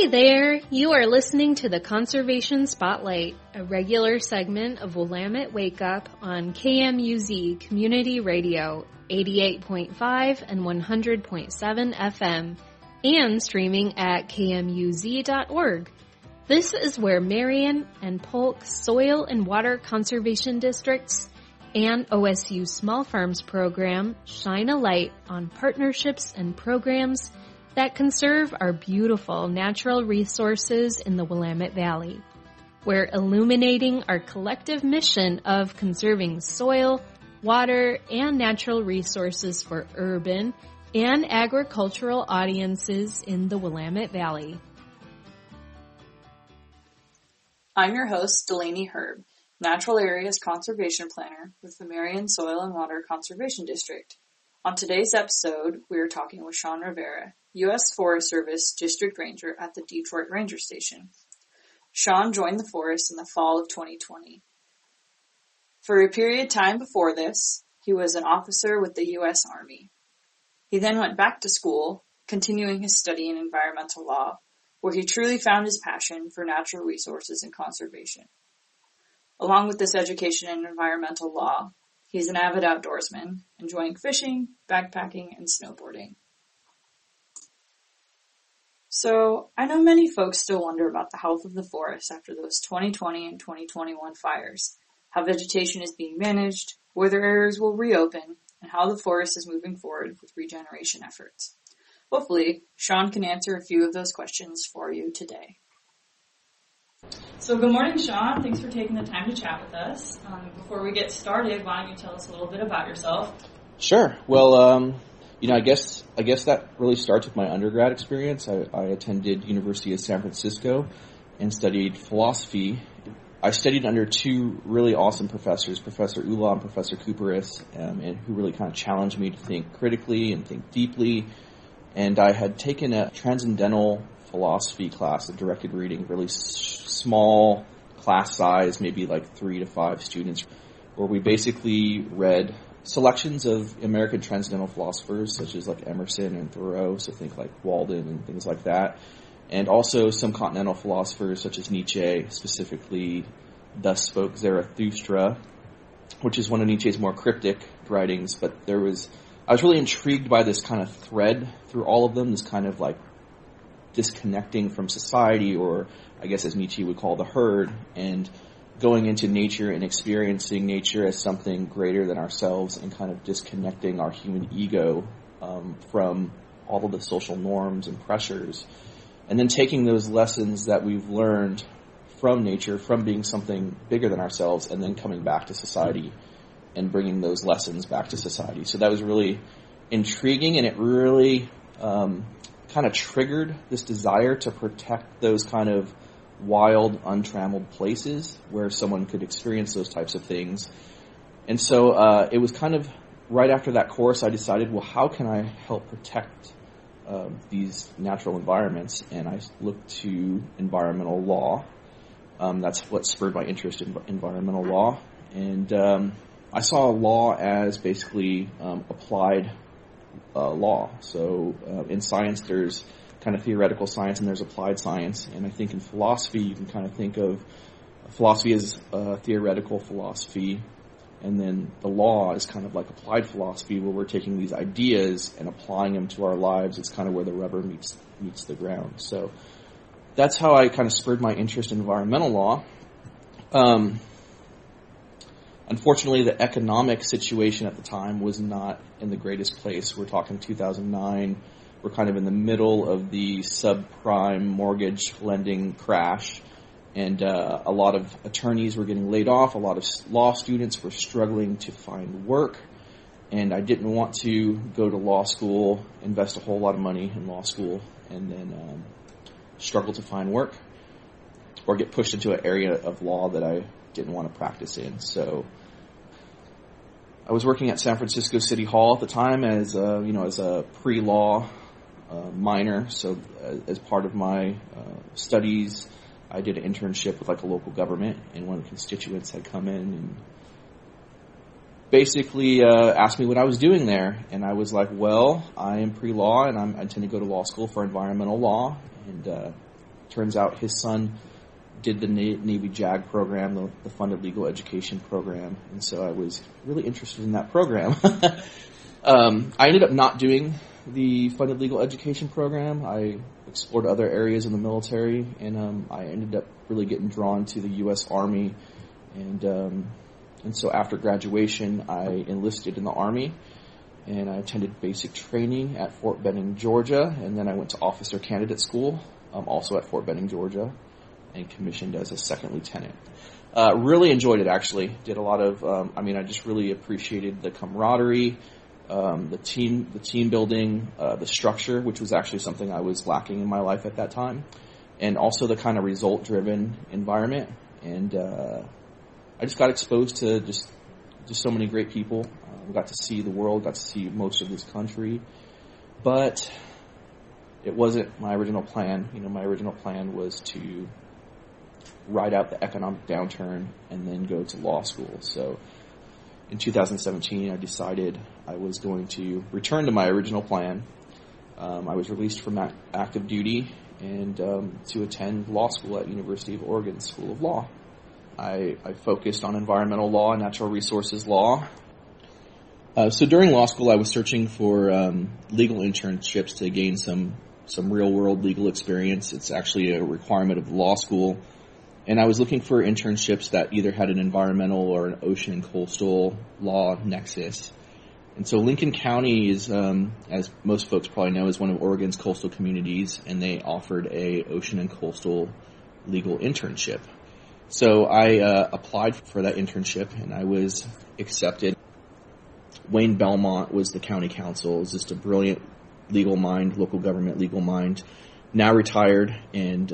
Hey there! You are listening to the Conservation Spotlight, a regular segment of Willamette Wake Up on KMUZ Community Radio, 88.5 and 100.7 FM, and streaming at kmuz.org. This is where Marion and Polk Soil and Water Conservation Districts and OSU Small Farms Program shine a light on partnerships and programs that conserve our beautiful natural resources in the Willamette Valley. We're illuminating our collective mission of conserving soil, water, and natural resources for urban and agricultural audiences in the Willamette Valley. I'm your host, Delaney Herb, Natural Areas Conservation Planner with the Marion Soil and Water Conservation District. On today's episode, we are talking with Sean Rivera, U.S. Forest Service District Ranger at the Detroit Ranger Station. Sean joined the force in the fall of 2020. For a period of time before this, he was an officer with the U.S. Army. He then went back to school, continuing his study in environmental law, where he truly found his passion for natural resources and conservation. Along with this education in environmental law, he's an avid outdoorsman, enjoying fishing, backpacking, and snowboarding. So, I know many folks still wonder about the health of the forest after those 2020 and 2021 fires, how vegetation is being managed, whether areas will reopen, and how the forest is moving forward with regeneration efforts. Hopefully, Sean can answer a few of those questions for you today. So good morning, Sean. Thanks for taking the time to chat with us. Before we get started, why don't you tell us a little bit about yourself? Sure. Well, I guess that really starts with my undergrad experience. I attended University of San Francisco and studied philosophy. I studied under two really awesome professors, Professor Ula and Professor Cooperis, and who really kind of challenged me to think critically and think deeply. And I had taken a transcendental philosophy class, a directed reading, really small class size, maybe like 3 to 5 students, where we basically read selections of American transcendental philosophers, such as like Emerson and Thoreau, so think like Walden and things like that, and also some continental philosophers, such as Nietzsche, specifically Thus Spoke Zarathustra, which is one of Nietzsche's more cryptic writings, but I was really intrigued by this kind of thread through all of them, this kind of like disconnecting from society, or I guess as Nietzsche would call the herd, and going into nature and experiencing nature as something greater than ourselves, and kind of disconnecting our human ego from all of the social norms and pressures, and then taking those lessons that we've learned from nature, from being something bigger than ourselves, and then coming back to society and bringing those lessons back to society. So that was really intriguing, and it really kind of triggered this desire to protect those kind of wild, untrammeled places where someone could experience those types of things. And so it was kind of right after that course I decided, well, how can I help protect these natural environments? And I looked to environmental law. That's what spurred my interest in environmental law. And I saw law as basically applied law. So in science, there's kind of theoretical science and there's applied science. And I think in philosophy, you can kind of think of philosophy as theoretical philosophy, and then the law is kind of like applied philosophy, where we're taking these ideas and applying them to our lives. It's kind of where the rubber meets the ground. So that's how I kind of spurred my interest in environmental law. Unfortunately, the economic situation at the time was not in the greatest place. We're talking 2009. We're kind of in the middle of the subprime mortgage lending crash, and a lot of attorneys were getting laid off. A lot of law students were struggling to find work, and I didn't want to go to law school, invest a whole lot of money in law school, and then struggle to find work or get pushed into an area of law that I didn't want to practice in. So I was working at San Francisco City Hall at the time as a pre-law minor. So as part of my studies, I did an internship with like a local government, and one of the constituents had come in and basically asked me what I was doing there. And I was like, well, I am pre-law and I intend to go to law school for environmental law. And turns out his son did the Navy JAG program, the Funded Legal Education program, and so I was really interested in that program. I ended up not doing the Funded Legal Education program. I explored other areas in the military, and I ended up really getting drawn to the U.S. Army, and so after graduation, I enlisted in the Army, and I attended basic training at Fort Benning, Georgia, and then I went to Officer Candidate School, also at Fort Benning, Georgia, and commissioned as a second lieutenant. Really enjoyed it, actually. Did a lot of, I just really appreciated the camaraderie, the team building, the structure, which was actually something I was lacking in my life at that time, and also the kind of result-driven environment. And I just got exposed to just so many great people. Got to see the world, got to see most of this country, but it wasn't my original plan. My original plan was to ride out the economic downturn and then go to law school. So in 2017, I decided I was going to return to my original plan. I was released from active duty and to attend law school at University of Oregon School of Law. I focused on environmental law and natural resources law. So during law school, I was searching for legal internships to gain some real-world legal experience. It's actually a requirement of law school. And I was looking for internships that either had an environmental or an ocean and coastal law nexus. And so Lincoln County is, as most folks probably know, is one of Oregon's coastal communities, and they offered a ocean and coastal legal internship. So I applied for that internship, and I was accepted. Wayne Belmont was the county counsel. He was just a brilliant legal mind, local government legal mind, now retired. And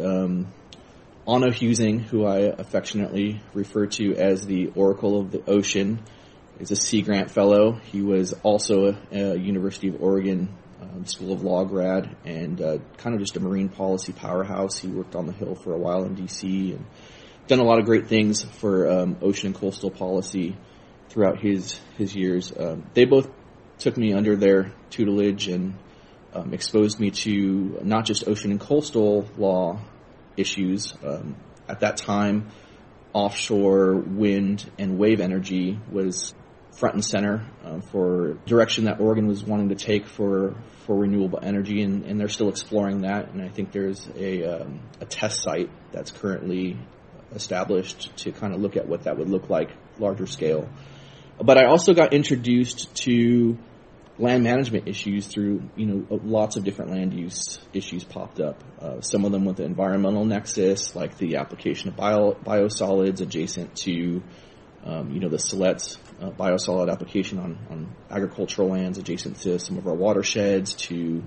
Onno Husing, who I affectionately refer to as the Oracle of the Ocean, is a Sea Grant Fellow. He was also a University of Oregon School of Law grad and kind of just a marine policy powerhouse. He worked on the Hill for a while in D.C. and done a lot of great things for ocean and coastal policy throughout his years. They both took me under their tutelage and exposed me to not just ocean and coastal law issues. At that time, offshore wind and wave energy was front and center for direction that Oregon was wanting to take for renewable energy, and they're still exploring that. And I think there's a test site that's currently established to kind of look at what that would look like larger scale. But I also got introduced to land management issues through, lots of different land use issues popped up. Some of them with the environmental nexus, like the application of biosolids adjacent to, the Silet's biosolid application on agricultural lands adjacent to some of our watersheds, to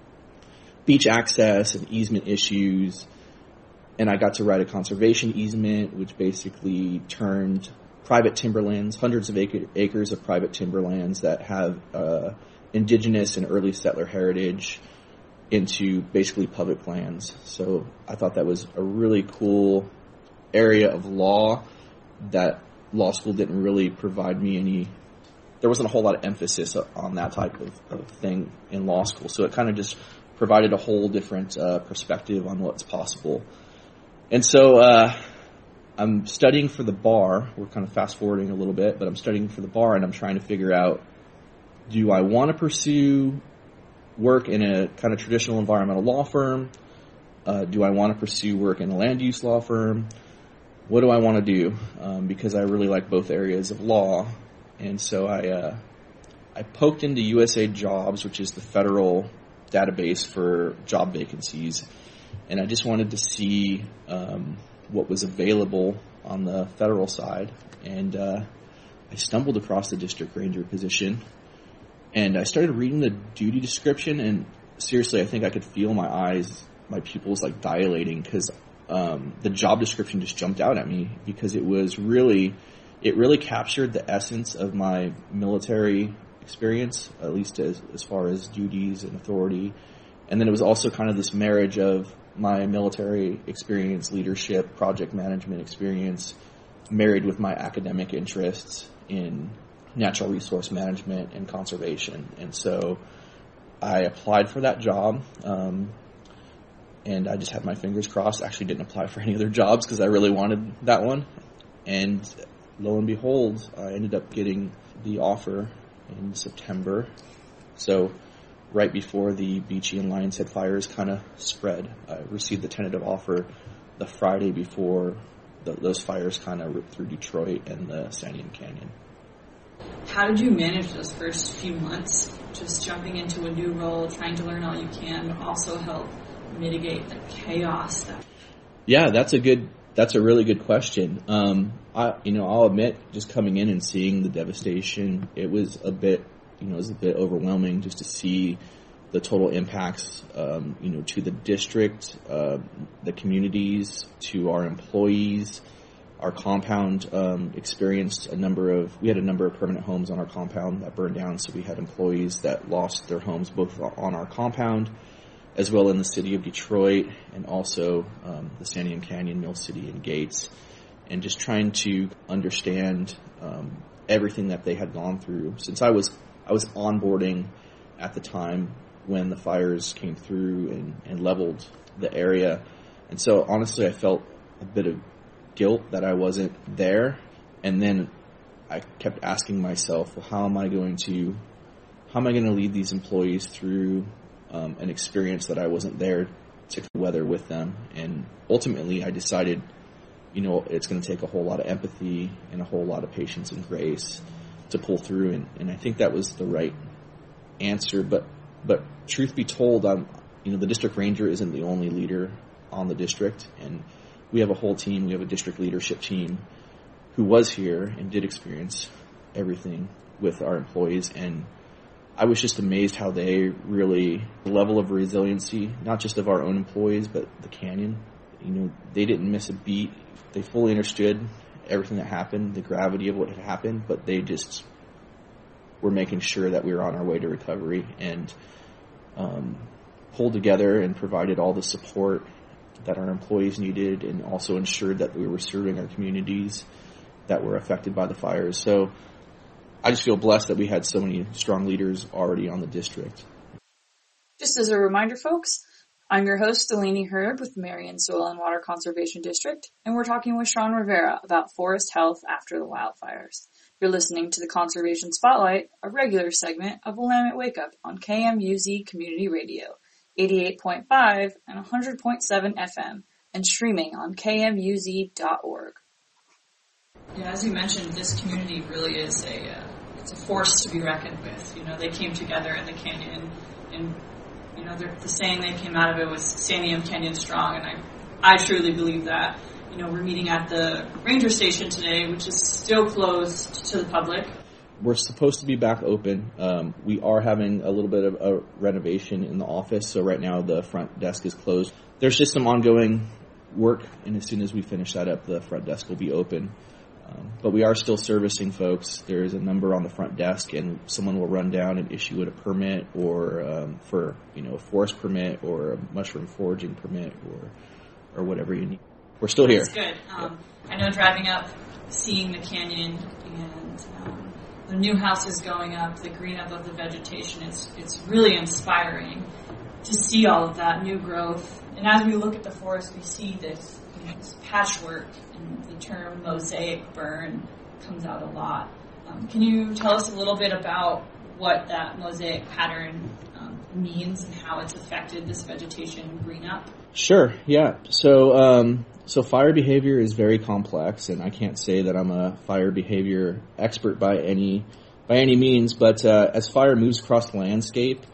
beach access and easement issues. And I got to write a conservation easement, which basically turned private timberlands, hundreds of acres of private timberlands that have indigenous and early settler heritage, into basically public lands. So I thought that was a really cool area of law that law school didn't really provide me any. There wasn't a whole lot of emphasis on that type of thing in law school. So it kind of just provided a whole different perspective on what's possible. And so I'm studying for the bar. We're kind of fast forwarding a little bit, but I'm studying for the bar, and I'm trying to figure out, do I want to pursue work in a kind of traditional environmental law firm? Do I want to pursue work in a land use law firm? What do I want to do? Because I really like both areas of law. And so I poked into USA Jobs, which is the federal database for job vacancies, and I just wanted to see what was available on the federal side. And I stumbled across the district ranger position, and I started reading the duty description, and seriously, I think I could feel my pupils like dilating, because the job description just jumped out at me, because it really captured the essence of my military experience, at least as far as duties and authority. And then it was also kind of this marriage of my military experience, leadership, project management experience, married with my academic interests in natural resource management and conservation. And so I applied for that job. and I just had my fingers crossed. Actually didn't apply for any other jobs because I really wanted that one. And lo and behold, I ended up getting the offer in September. So right before the Beachy and Lions Head fires kind of spread, I received the tentative offer the Friday before those fires kind of ripped through Detroit and the Santiam Canyon. How did you manage those first few months, just jumping into a new role, trying to learn all you can, but also help mitigate the chaos? Yeah, that's a really good question. I'll admit, just coming in and seeing the devastation, it was a bit overwhelming just to see the total impacts, to the district, the communities, to our employees. Our compound experienced we had a number of permanent homes on our compound that burned down, so we had employees that lost their homes both on our compound as well in the city of Detroit, and also the Santiam Canyon, Mill City, and Gates, and just trying to understand everything that they had gone through. Since I was onboarding at the time when the fires came through and leveled the area, and so honestly I felt a bit of guilt that I wasn't there. And then I kept asking myself, well, how am I going to lead these employees through an experience that I wasn't there to weather with them? And ultimately I decided, it's going to take a whole lot of empathy and a whole lot of patience and grace to pull through. And I think that was the right answer. But truth be told, the district ranger isn't the only leader on the district, and we have a whole team. We have a district leadership team who was here and did experience everything with our employees. And I was just amazed how the level of resiliency, not just of our own employees, but the canyon, they didn't miss a beat. They fully understood everything that happened, the gravity of what had happened, but they just were making sure that we were on our way to recovery, and pulled together and provided all the support that our employees needed, and also ensured that we were serving our communities that were affected by the fires. So I just feel blessed that we had so many strong leaders already on the district. Just as a reminder, folks, I'm your host, Delaney Herb with the Marion Soil and Water Conservation District, and we're talking with Sean Rivera about forest health after the wildfires. You're listening to the Conservation Spotlight, a regular segment of Willamette Wake Up on KMUZ Community Radio, 88.5 and 100.7 FM, and streaming on kmuz.org. Yeah, as you mentioned, this community really is it's a force to be reckoned with. They came together in the canyon, and the saying they came out of it was Santiam Canyon Strong, and I truly believe that. We're meeting at the ranger station today, which is still closed to the public. We're supposed to be back open. We are having a little bit of a renovation in the office, so right now the front desk is closed. There's just some ongoing work, and as soon as we finish that up, the front desk will be open. But we are still servicing folks. There is a number on the front desk, and someone will run down and issue it a permit, or for a forest permit, or a mushroom foraging permit, or whatever you need. We're still here. That's good. I know driving up, seeing the canyon, and the new houses going up, the green up of the vegetation, it's really inspiring to see all of that new growth. And as we look at the forest, we see this patchwork, and the term mosaic burn comes out a lot. Can you tell us a little bit about what that mosaic pattern means and how it's affected this vegetation green up? Sure, yeah. So fire behavior is very complex, and I can't say that I'm a fire behavior expert by any means, but as fire moves across the landscape,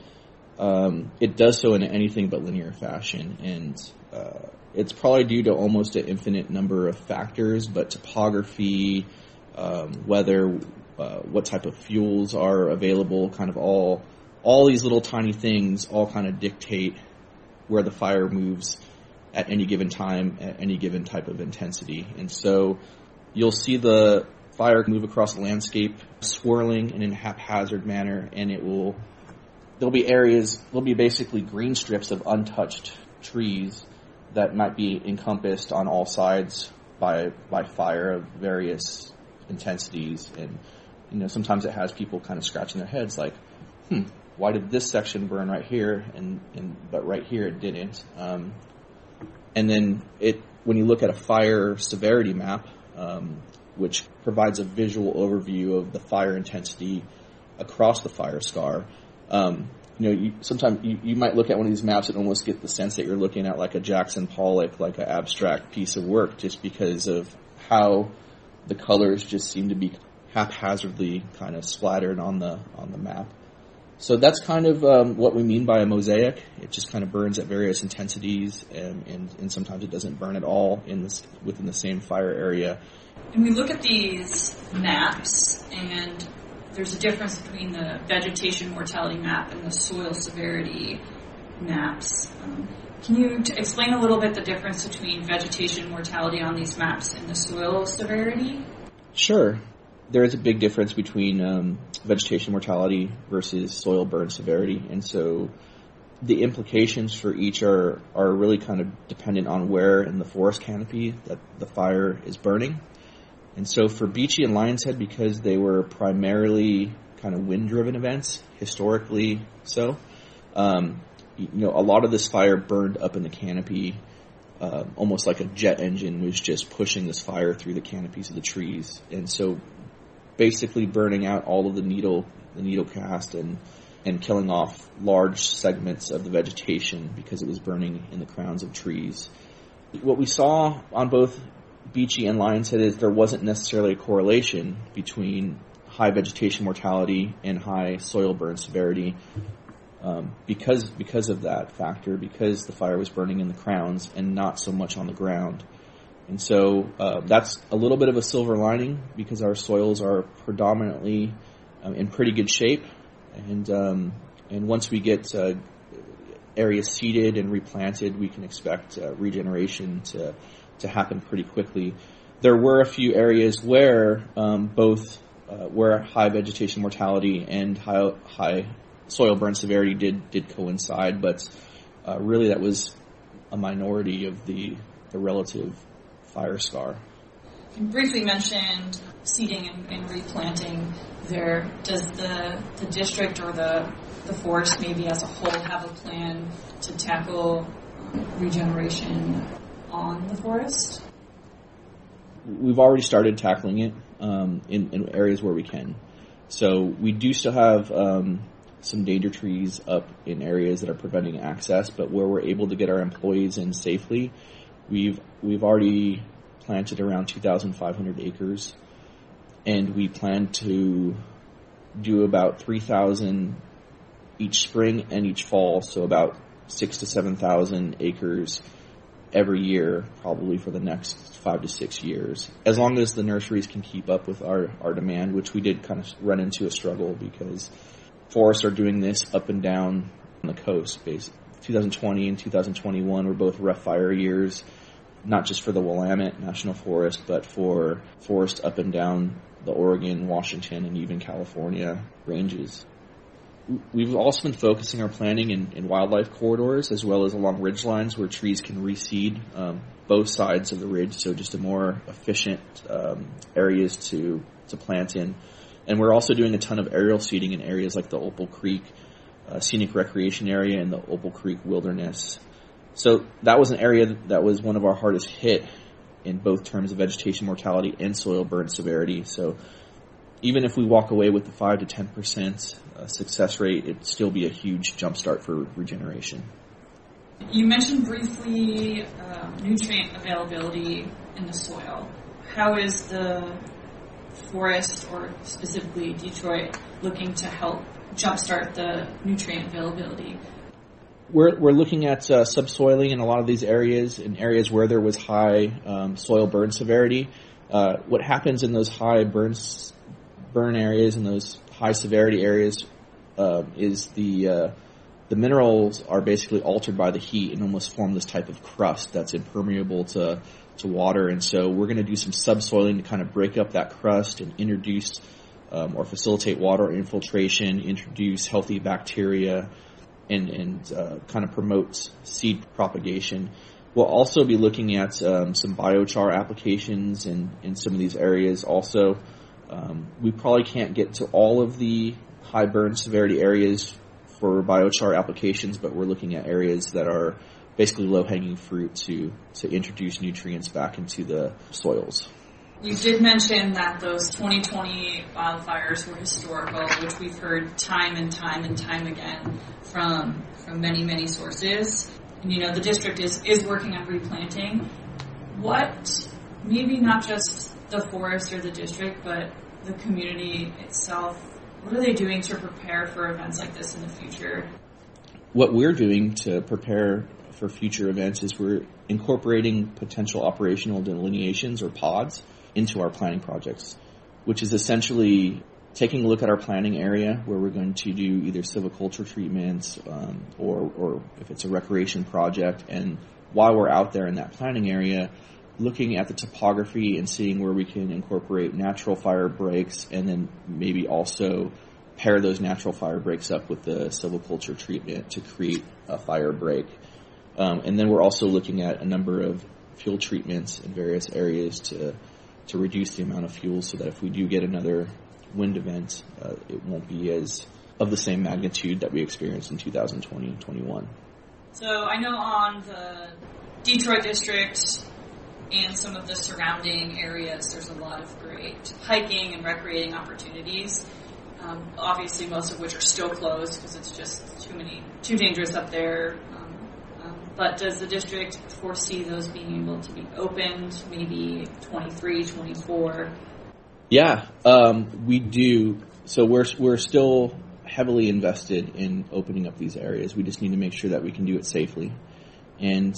it does so in anything but linear fashion, and it's probably due to almost an infinite number of factors, but topography, weather, what type of fuels are available, kind of all these little tiny things all kind of dictate where the fire moves at any given time, at any given type of intensity. And so you'll see the fire move across the landscape swirling in a haphazard manner, and there'll be basically green strips of untouched trees that might be encompassed on all sides by fire of various intensities. And sometimes it has people kind of scratching their heads like, why did this section burn right here but right here it didn't? And then when you look at a fire severity map, which provides a visual overview of the fire intensity across the fire scar, sometimes you might look at one of these maps and almost get the sense that you're looking at like a Jackson Pollock, like an abstract piece of work, just because of how the colors just seem to be haphazardly kind of splattered on the map. So that's kind of what we mean by a mosaic. It just kind of burns at various intensities, and sometimes it doesn't burn at all within the same fire area. And we look at these maps, and there's a difference between the vegetation mortality map and the soil severity maps. Can you explain a little bit the difference between vegetation mortality on these maps and the soil severity? Sure. There is a big difference between vegetation mortality versus soil burn severity, and so the implications for each are really kind of dependent on where in the forest canopy that the fire is burning. And so for Beechey and Lion's Head, because they were primarily kind of wind-driven events, historically so, a lot of this fire burned up in the canopy, almost like a jet engine was just pushing this fire through the canopies of the trees. And so basically burning out all of the needle cast and killing off large segments of the vegetation because it was burning in the crowns of trees. What we saw on both Beechey and Lion's Head is there wasn't necessarily a correlation between high vegetation mortality and high soil burn severity because of that factor, because the fire was burning in the crowns and not so much on the ground. And so that's a little bit of a silver lining, because our soils are predominantly in pretty good shape, and once we get areas seeded and replanted, we can expect regeneration to happen pretty quickly. There were a few areas where where high vegetation mortality and high soil burn severity did coincide, but really that was a minority of the relative fire scar. You briefly mentioned seeding and replanting there. Does the district or the forest maybe as a whole have a plan to tackle regeneration on the forest? We've already started tackling it in areas where we can. So we do still have some danger trees up in areas that are preventing access, but where we're able to get our employees in safely, we've already planted around 2,500 acres, and we plan to do about 3,000 each spring and each fall, so about 6,000 to 7,000 acres every year, probably for the next 5 to 6 years, as long as the nurseries can keep up with our demand, which we did kind of run into a struggle because forests are doing this up and down on the coast. Basically, 2020 and 2021 were both rough fire years, not just for the Willamette National Forest, but for forests up and down the Oregon, Washington, and even California ranges. We've also been focusing our planning in wildlife corridors, as well as along ridge lines where trees can reseed both sides of the ridge, so just a more efficient areas to plant in. And we're also doing a ton of aerial seeding in areas like the Opal Creek Scenic Recreation Area and the Opal Creek Wilderness. So that was an area that was one of our hardest hit in both terms of vegetation mortality and soil burn severity. So even if we walk away with the 5 to 10% success rate, it'd still be a huge jumpstart for regeneration. You mentioned briefly nutrient availability in the soil. How is the forest, or specifically Detroit, looking to help jumpstart the nutrient availability? We're looking at subsoiling in a lot of these areas, in areas where there was high soil burn severity. What happens in those high burn areas and those high severity areas is the minerals are basically altered by the heat and almost form this type of crust that's impermeable to water. And so we're going to do some subsoiling to kind of break up that crust and introduce or facilitate water infiltration, introduce healthy bacteria, and kind of promotes seed propagation. We'll also be looking at some biochar applications in some of these areas also. We probably can't get to all of the high burn severity areas for biochar applications, but we're looking at areas that are basically low-hanging fruit to introduce nutrients back into the soils. You did mention that those 2020 wildfires were historical, which we've heard time and time and time again from many, many sources. And, the district is working on replanting. What, maybe not just the forest or the district, but the community itself, what are they doing to prepare for events like this in the future? What we're doing to prepare for future events is we're incorporating potential operational delineations or pods into our planning projects, which is essentially taking a look at our planning area where we're going to do either silviculture treatments or if it's a recreation project. And while we're out there in that planning area, looking at the topography and seeing where we can incorporate natural fire breaks and then maybe also pair those natural fire breaks up with the silviculture treatment to create a fire break. And then we're also looking at a number of fuel treatments in various areas to reduce the amount of fuel so that if we do get another wind event, it won't be as of the same magnitude that we experienced in 2020-21. So I know on the Detroit district and some of the surrounding areas, there's a lot of great hiking and recreating opportunities. Obviously, most of which are still closed because it's just too dangerous up there. But does the district foresee those being able to be opened, maybe 23, 24? Yeah, we do. So we're still heavily invested in opening up these areas. We just need to make sure that we can do it safely. And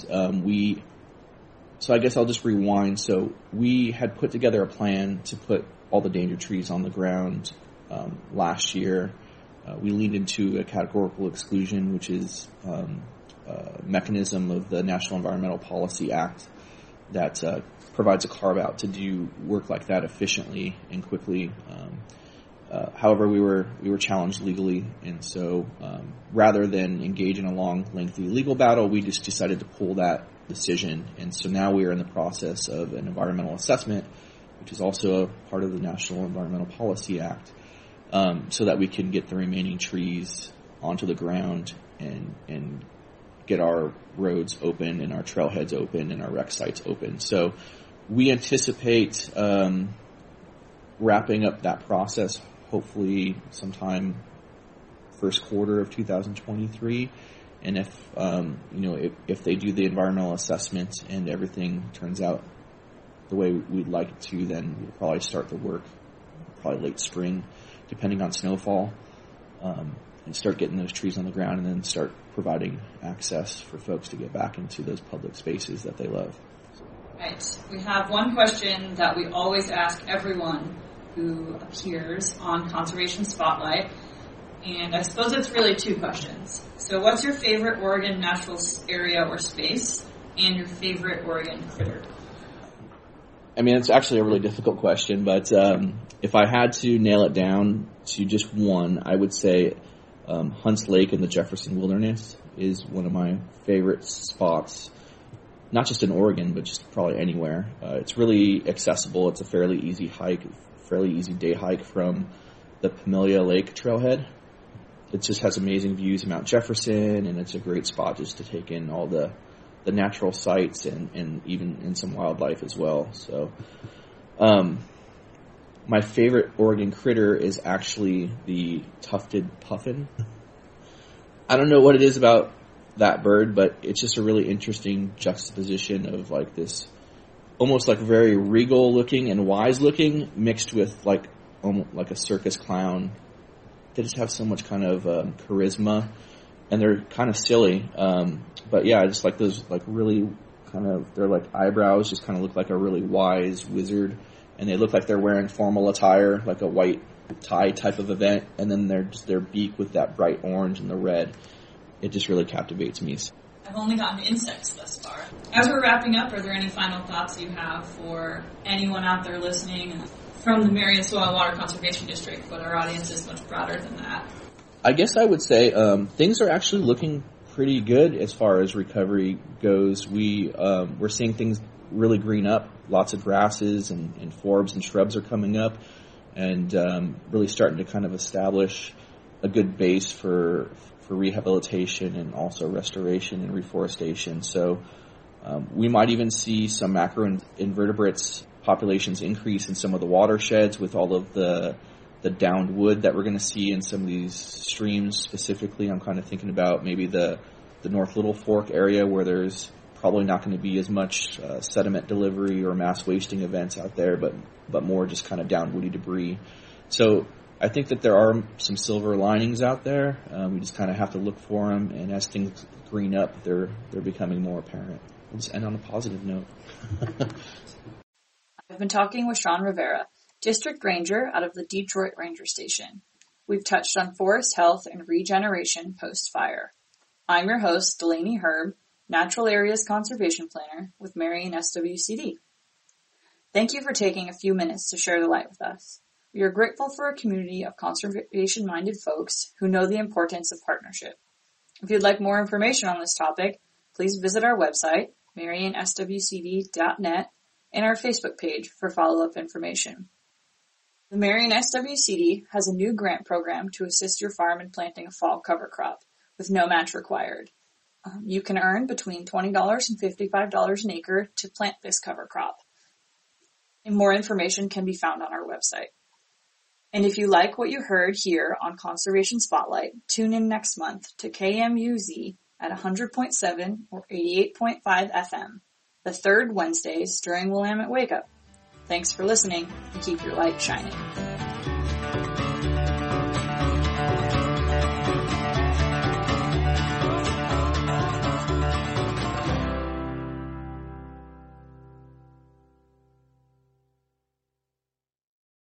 so I guess I'll just rewind. So we had put together a plan to put all the danger trees on the ground last year. We leaned into a categorical exclusion, which is mechanism of the National Environmental Policy Act that provides a carve-out to do work like that efficiently and quickly. However, we were challenged legally, and so rather than engage in a long, lengthy legal battle, we just decided to pull that decision. And so now we are in the process of an environmental assessment, which is also a part of the National Environmental Policy Act, so that we can get the remaining trees onto the ground and get our roads open and our trailheads open and our rec sites open. So we anticipate wrapping up that process hopefully sometime first quarter of 2023. And if they do the environmental assessment and everything turns out the way we'd like it to, then we'll probably start the work probably late spring, depending on snowfall, and start getting those trees on the ground and then start providing access for folks to get back into those public spaces that they love. Right. We have one question that we always ask everyone who appears on Conservation Spotlight, and I suppose it's really two questions. So what's your favorite Oregon natural area or space, and your favorite Oregon critter? I mean, it's actually a really difficult question, but if I had to nail it down to just one, I would say Hunts Lake in the Jefferson Wilderness is one of my favorite spots, not just in Oregon, but just probably anywhere. It's really accessible. It's a fairly easy day hike from the Pamelia Lake trailhead. It just has amazing views of Mount Jefferson, and it's a great spot just to take in all the natural sights and even in some wildlife as well. So my favorite Oregon critter is actually the tufted puffin. I don't know what it is about that bird, but it's just a really interesting juxtaposition of like this almost like very regal looking and wise looking mixed with like almost like a circus clown. They just have so much kind of charisma, and they're kind of silly. But yeah, I just like those like really kind of, their like eyebrows just kind of look like a really wise wizard, and they look like they're wearing formal attire, like a white tie type of event, and then their beak with that bright orange and the red. It just really captivates me. I've only gotten insects thus far. As we're wrapping up, are there any final thoughts you have for anyone out there listening from the Marion Soil and Water Conservation District, but our audience is much broader than that? I guess I would say things are actually looking pretty good as far as recovery goes. We're seeing things really green up. Lots of grasses and forbs and shrubs are coming up, and really starting to kind of establish a good base for for rehabilitation and also restoration and reforestation. So we might even see some macroinvertebrates populations increase in some of the watersheds with all of the downed wood that we're going to see in some of these streams specifically. I'm kind of thinking about maybe the North Little Fork area where there's probably not going to be as much sediment delivery or mass wasting events out there, but more just kind of down woody debris. So I think that there are some silver linings out there. We just kind of have to look for them, and as things green up, they're becoming more apparent. We'll just end on a positive note. I've been talking with Sean Rivera, District Ranger out of the Detroit Ranger Station. We've touched on forest health and regeneration post-fire. I'm your host, Delaney Herb, Natural Areas Conservation Planner with Marion SWCD. Thank you for taking a few minutes to share the light with us. We are grateful for a community of conservation-minded folks who know the importance of partnership. If you'd like more information on this topic, please visit our website, marionswcd.net, and our Facebook page for follow-up information. The Marion SWCD has a new grant program to assist your farm in planting a fall cover crop with no match required. You can earn between $20 and $55 an acre to plant this cover crop. And more information can be found on our website. And if you like what you heard here on Conservation Spotlight, tune in next month to KMUZ at 100.7 or 88.5 FM, the third Wednesdays during Willamette Wake Up. Thanks for listening, and keep your light shining.